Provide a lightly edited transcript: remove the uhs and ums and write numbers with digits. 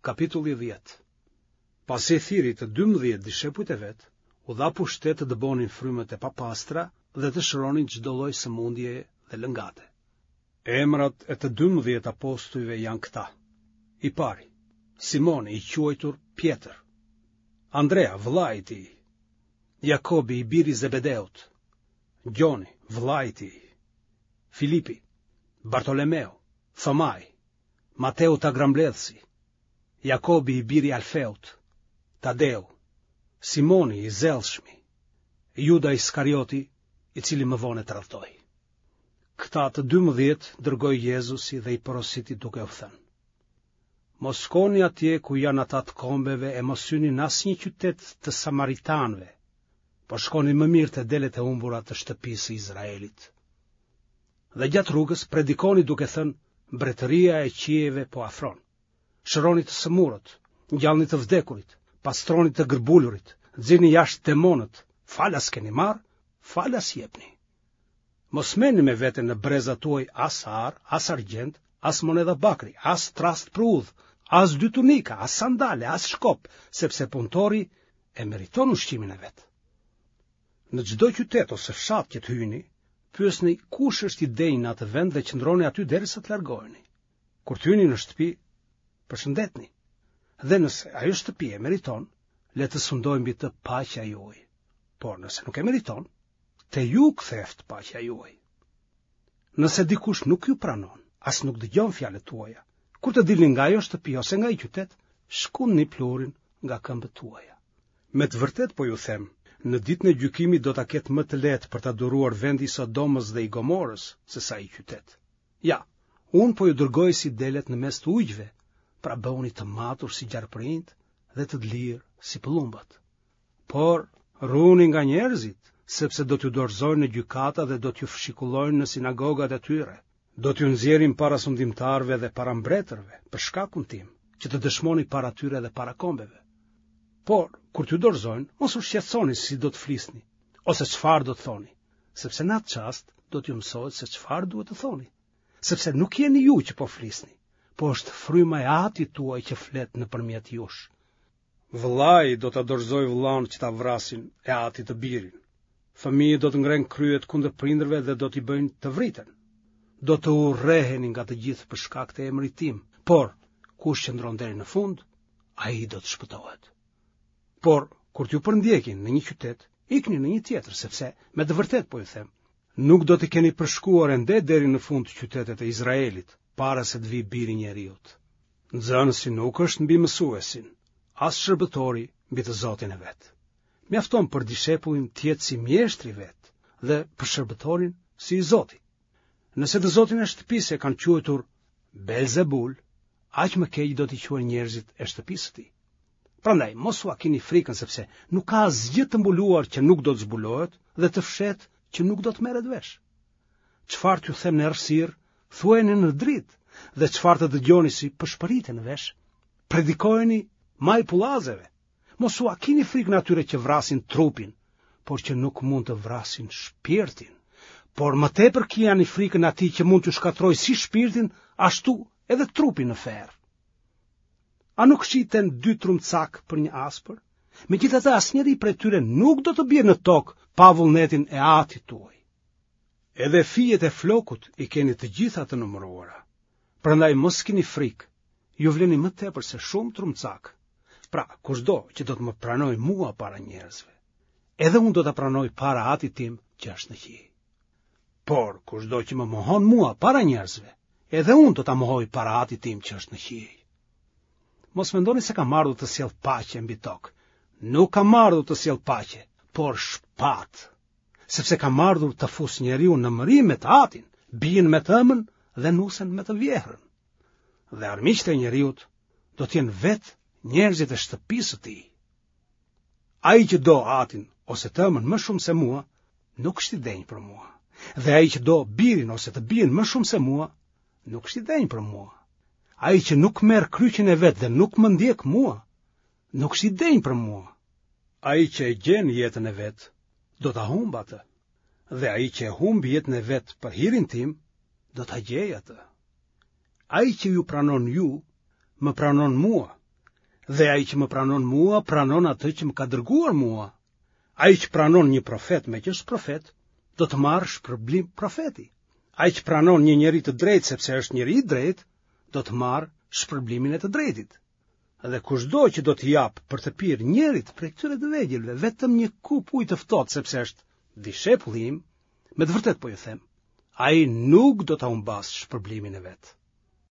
Kapitulli 10. Pasi thiri të 12 dishepujt e vet, u dha pushtet të dëbonin frymet e papastra dhe të shëronin çdo lloj sëmundje dhe lëngate. Emrat e të 12 apostujve janë këta: i pari, Simoni i quajtur Pjetër, Andrea vllai i tij, Jakobi i biri Zebedeut, Gjoni vllai i tij, Filipi, Bartolomeo, Thomai, Mateu ta grambledhësi, Jakobi i biri Alfeut, Tadeu, Simoni i zelshmi, Juda Iskarioti, i cili më vonë e tradhtoi. Këta të 12 dërgoi Jezusi dhe i porositi duke u thënë: Mos shkoni atje ku janë ata të kombeve e mos hyni në asnjë qytet të samaritanëve, por shkoni më mirë te delet e humbura të shtëpisë së Izraelit. Dhe gjatë rrugës predikoni duke thënë: Mbretëria e qiejve po afron. Shëroni të sëmurët, ngjallni të vdekurit, pastroni të gërbulurit, nxirni jashtë demonët, falas keni marr, falas jepni. Mos merrni me vete në brezat tuaj as ar, as argjend, as monedha bakri, as trast për udhë, as 2 tunika, as sandale, as shkop, sepse punëtori e meriton ushqimin e vet. Në çdo qytet ose fshat që të hyni, pyesni kush është i denjë në atë vend dhe qëndroni aty derisa të largoheni. Kur të hyni në shtëpi, përshëndetni. Dhe nëse ajo shtëpi e meriton, le të sundojë mbi të paqja juaj. Por nëse nuk e meriton, te ju ktheft paqja juaj. Nëse dikush nuk ju pranon, as nuk dëgjon fjalët tuaja, kur të dilni nga ajo shtëpi ose nga ai qytet, shkuni plurin nga këmbët tuaja. Me të vërtet po ju them, në ditën e gjykimit do ta ketë më të lehtë për ta duruar vendi i Sodomës dhe i Gomorës se sa i qytet. Ja, unë po ju dërgoj si delet në mes të ujgjve, pra bëhuni të matur si gjarprinjt dhe të lirë si pëllumbat. Por ruhuni nga njerëzit, sepse do t'ju dorëzojnë në gjykata dhe do t'ju fshikullojnë në sinagogat e tyre. Do t'ju nxjerrin para sundimtarëve dhe para mbretërve për shkakun tim, që të dëshmoni para tyre dhe para kombeve. Por kur t'ju dorëzojnë, mos u shqetësoni si do të flisni, ose çfarë do të thoni, sepse në atë çast do t'ju mësohet se çfarë duhet të thoni, sepse nuk jeni ju që po flisni, po është fryma e Atit tuaj që flet nëpërmjet jush. Vllai do ta dorëzojë vllaun që ta vrasin e Atit të birin. Fëmijët do të ngrenë kryet kundër prindërve dhe do t'i bëjnë të vriten. Do të urreheni nga të gjithë për shkak të emrit tim, por kush qëndron deri në fund, ai do të shpëtohet. Por kur t'ju përndjekin në një qytet, ikni në një tjetër, sepse me të vërtet po ju them, nuk do të keni përshkuar ende deri në fund të qytetet e Izraelit, para se të vi biri i njeriut. Nxënësi nuk është mbi mësuesin, as shërbëtori mbi të Zotin e vet. Mjafton për dishepullin të jetë si mjeshtri vet dhe për shërbëtorin si i Zotit. Nëse të Zotin e shtëpisë e kanë quajtur Belzebul, aq më keq do t'i quajnë njerëzit e shtëpisë së tij. Prandaj mos u keni frikën, sepse nuk ka asgjë të mbuluar që nuk do të zbulohet dhe të fshet që nuk do të merret vesh. Çfarë t'ju them në errësirë, thuajeni në dritë, dhe çfarë të dëgjoni si pëshpëriten në vesh, predikojeni maj pullazeve. Mos u keni frikën atyre që vrasin trupin, por që nuk mund të vrasin shpirtin. Por më tepër keni frikën atij që mund t'ju shkatrojë si shpirtin, ashtu edhe trupin në ferr. A nuk shiten 2 trumcak për një aspër? Megjithatë asnjëri prej tyre nuk do të bie në tokë pa vullnetin e Atit tuaj. Edhe fijet e flokut i keni të gjitha të numëruara. Prandaj mos keni frikë, ju vleni më tepër se shumë trumcak. Pra, kushdo që do të më pranoj mua para njerëzve, edhe unë do të pranoj para Atit tim që është në qiell. Por kushdo që më mohon mua para njerëzve, edhe unë do ta mohoj para Atit tim që është në qiell. Mos mendoni se kam ardhur të sjell paqe mbi tokë. Nuk kam ardhur të sjell paqe, por shpatë. Sepse kam ardhur të fus njeriu në mërim me të Atin, bien me të ëmën dhe nusen me të vjehrën. Dhe armiqtë e njeriut do të jenë vetë njerëzit e shtëpisë së tij. Ai që do Atin ose të ëmën më shumë se mua, nuk është i denjë për mua. Dhe ai që do birin ose të bien më shumë se mua, nuk është i denjë për mua. Ai që nuk merr kryqin e vet dhe nuk më ndjek mua, nuk është i denjë për mua. Ai që e gjen jetën e vet, do ta humb atë. Dhe ai që e humb jetën e vet për hirin tim, do ta gjejë atë. Ai që ju pranon ju, më pranon mua, Dhe ai që më pranon mua, pranon atë që më ka dërguar mua. Ai që pranon një profet me që është profet, do të marrë shpërblim profeti. Ai që pranon një njeri të drejtë sepse është njeri i drejtë, do të marrë shpërblimin e të drejtit. Dhe kushdo që do të jap për të pirë njerit prej këtyre të vegjëlve vetëm një kup ujë të ftohtë sepse është dishepull im, me të vërtet po ju them, ai nuk do ta humbas shpërblimin e vet.